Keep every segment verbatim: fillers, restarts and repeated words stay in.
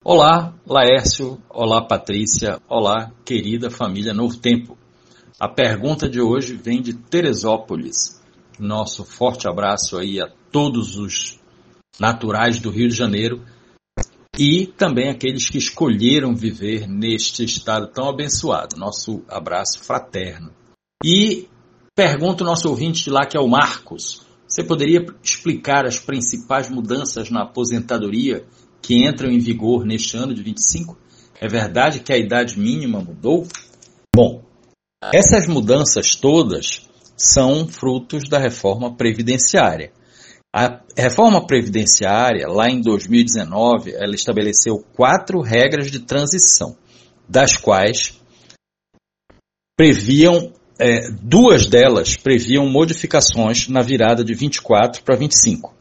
Olá, Laércio. Olá, Patrícia. Olá, querida família Novo Tempo. A pergunta de hoje vem de Teresópolis. Nosso forte abraço aí a todos os naturais do Rio de Janeiro e também aqueles que escolheram viver neste estado tão abençoado. Nosso abraço fraterno. E pergunta o nosso ouvinte de lá, que é o Marcos. Você poderia explicar as principais mudanças na aposentadoria que entram em vigor neste ano de vinte e cinco? É verdade que a idade mínima mudou? Bom, essas mudanças todas são frutos da reforma previdenciária. A reforma previdenciária, lá em dois mil e dezenove, ela estabeleceu quatro regras de transição, das quais previam, é, duas delas previam modificações na virada de vinte e quatro para vinte e cinco.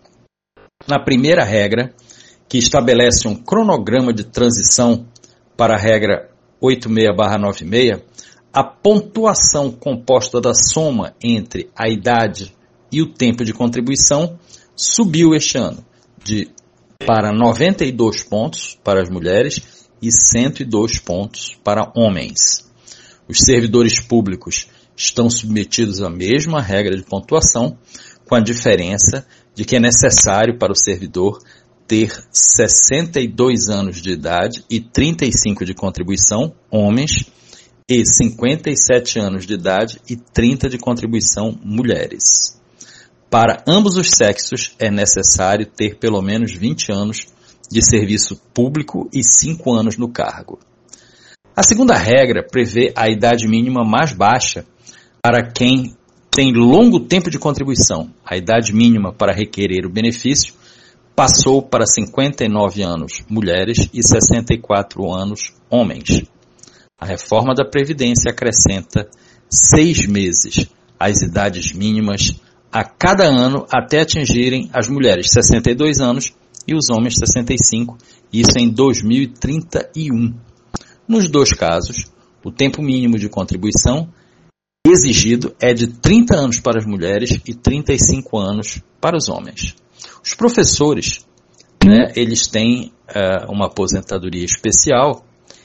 Na primeira regra, que estabelece um cronograma de transição para a regra oitenta e seis barra noventa e seis, a pontuação composta da soma entre a idade e o tempo de contribuição subiu este ano de, para noventa e dois pontos para as mulheres e cento e dois pontos para homens. Os servidores públicos estão submetidos à mesma regra de pontuação, com a diferença de que é necessário para o servidor ter sessenta e dois anos de idade e trinta e cinco de contribuição, homens, e cinquenta e sete anos de idade e trinta de contribuição, mulheres. Para ambos os sexos é necessário ter pelo menos vinte anos de serviço público e cinco anos no cargo. A segunda regra prevê a idade mínima mais baixa para quem tem longo tempo de contribuição. A idade mínima para requerer o benefício passou para cinquenta e nove anos mulheres e sessenta e quatro anos homens. A reforma da Previdência acrescenta seis meses às idades mínimas a cada ano até atingirem as mulheres sessenta e dois anos e os homens sessenta e cinco, isso em dois mil e trinta e um. Nos dois casos, o tempo mínimo de contribuição exigido é de trinta anos para as mulheres e trinta e cinco anos para os homens. Os professores, né, eles têm uh, uma aposentadoria especial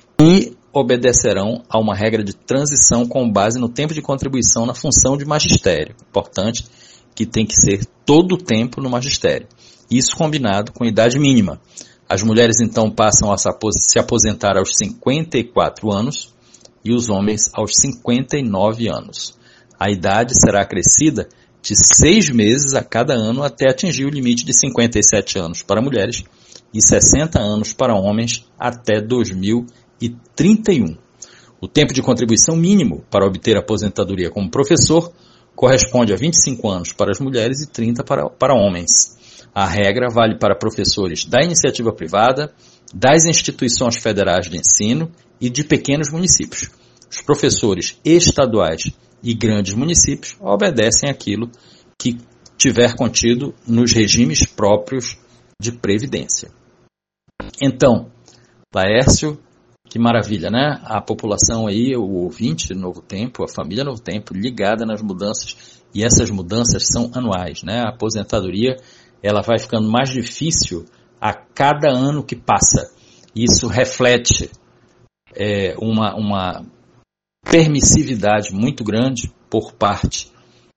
e obedecerão a uma regra de transição com base no tempo de contribuição na função de magistério. Importante que tem que ser todo o tempo no magistério. Isso combinado com a idade mínima. As mulheres então passam a se aposentar aos cinquenta e quatro anos e os homens aos cinquenta e nove anos. A idade será acrescida de seis meses a cada ano até atingir o limite de cinquenta e sete anos para mulheres e sessenta anos para homens até dois mil e trinta e um. O tempo de contribuição mínimo para obter aposentadoria como professor corresponde a vinte e cinco anos para as mulheres e trinta para, para homens. A regra vale para professores da iniciativa privada, das instituições federais de ensino e de pequenos municípios. Os professores estaduais e grandes municípios obedecem aquilo que tiver contido nos regimes próprios de previdência. Então, Laércio, que maravilha, né? A população aí, o ouvinte Novo Tempo, a família Novo Tempo, ligada nas mudanças, e essas mudanças são anuais, né? A aposentadoria, ela vai ficando mais difícil a cada ano que passa. Isso reflete é, uma, uma permissividade muito grande por parte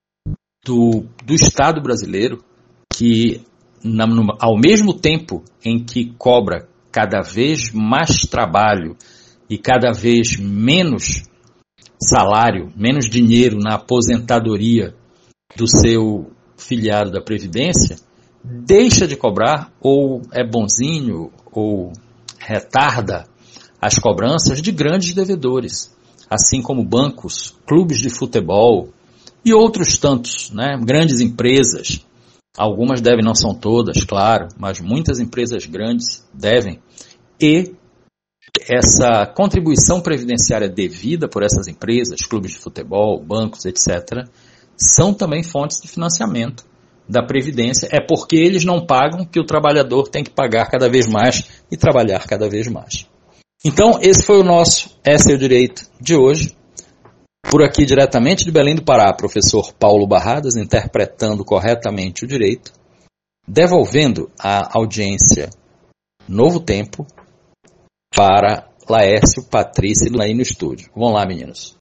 do, do Estado brasileiro, que na, no, ao mesmo tempo em que cobra cada vez mais trabalho e cada vez menos salário, menos dinheiro na aposentadoria do seu filiado da Previdência, deixa de cobrar ou é bonzinho ou retarda as cobranças de grandes devedores, assim como bancos, clubes de futebol e outros tantos, né? Grandes empresas. Algumas devem, não são todas, claro, mas muitas empresas grandes devem. E essa contribuição previdenciária devida por essas empresas, clubes de futebol, bancos, etcétera, são também fontes de financiamento da Previdência. É porque eles não pagam que o trabalhador tem que pagar cada vez mais e trabalhar cada vez mais. Então, esse foi o nosso Esse é o Direito de hoje. Por aqui, diretamente de Belém do Pará, professor Paulo Barradas, interpretando corretamente o direito, devolvendo à audiência Novo Tempo para Laércio, Patrícia e Lunaí no estúdio. Vamos lá, meninos.